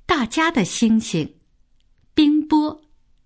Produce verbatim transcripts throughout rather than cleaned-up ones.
大家的星星，冰波。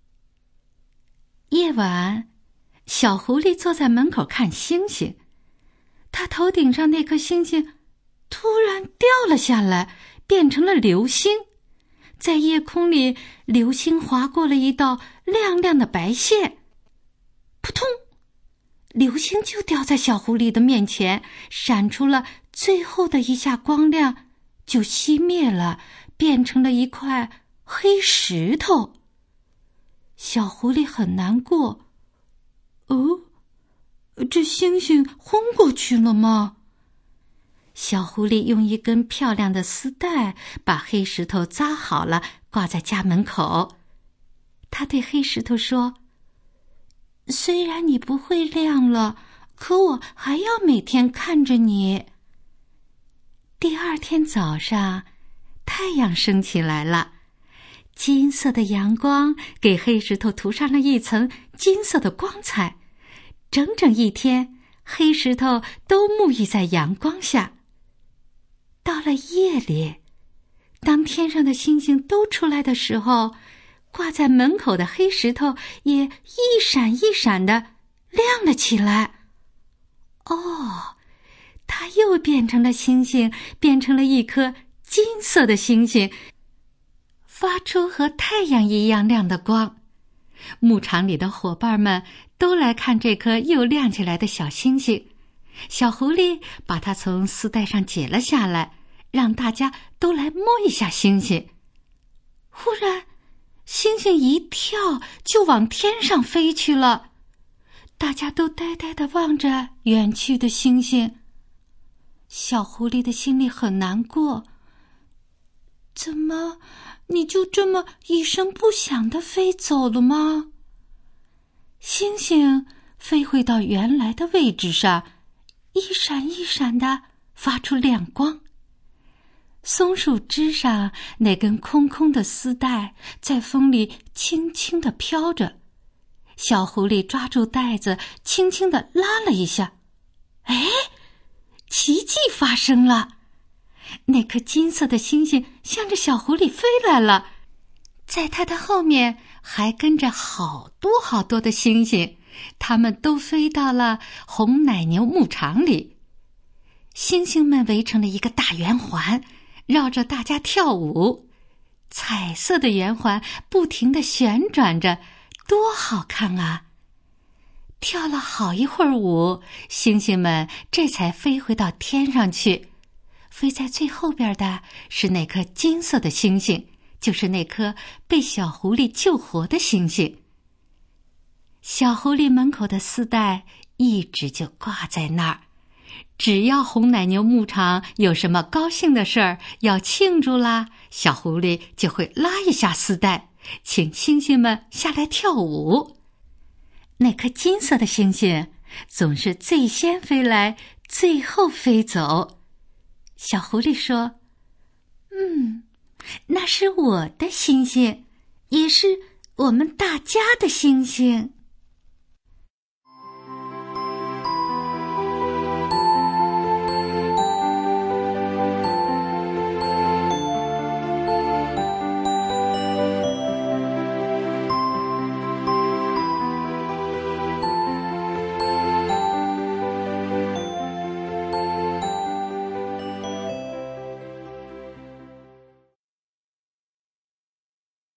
夜晚，小狐狸坐在门口看星星，它头顶上那颗星星突然掉了下来，变成了流星。在夜空里，流星划过了一道亮亮的白线，扑通，流星就掉在小狐狸的面前，闪出了最后的一下光亮，就熄灭了，变成了一块黑石头。小狐狸很难过，哦，这星星昏过去了吗？小狐狸用一根漂亮的丝带把黑石头扎好了，挂在家门口。他对黑石头说，虽然你不会亮了，可我还要每天看着你。第二天早上，太阳升起来了，金色的阳光给黑石头涂上了一层金色的光彩。整整一天，黑石头都沐浴在阳光下。到了夜里，当天上的星星都出来的时候，挂在门口的黑石头也一闪一闪地亮了起来。哦，它又变成了星星，变成了一颗金色的星星，发出和太阳一样亮的光。牧场里的伙伴们都来看这颗又亮起来的小星星。小狐狸把它从丝带上解了下来，让大家都来摸一下星星。忽然，星星一跳就往天上飞去了，大家都呆呆地望着远去的星星。小狐狸的心里很难过，怎么，你就这么一声不响地飞走了吗？星星飞回到原来的位置上，一闪一闪地发出亮光。松树枝上那根空空的丝带在风里轻轻地飘着，小狐狸抓住带子，轻轻地拉了一下，哎，奇迹发生了！那颗金色的星星向着小狐狸飞来了，在它的后面还跟着好多好多的星星，它们都飞到了红奶牛牧场里。星星们围成了一个大圆环，绕着大家跳舞。彩色的圆环不停地旋转着，多好看啊！跳了好一会儿舞，星星们这才飞回到天上去。飞在最后边的是那颗金色的星星，就是那颗被小狐狸救活的星星。小狐狸门口的丝带一直就挂在那儿，只要红奶牛牧场有什么高兴的事儿要庆祝啦，小狐狸就会拉一下丝带，请星星们下来跳舞。那颗金色的星星总是最先飞来，最后飞走。小狐狸说，嗯，那是我的星星，也是我们大家的星星。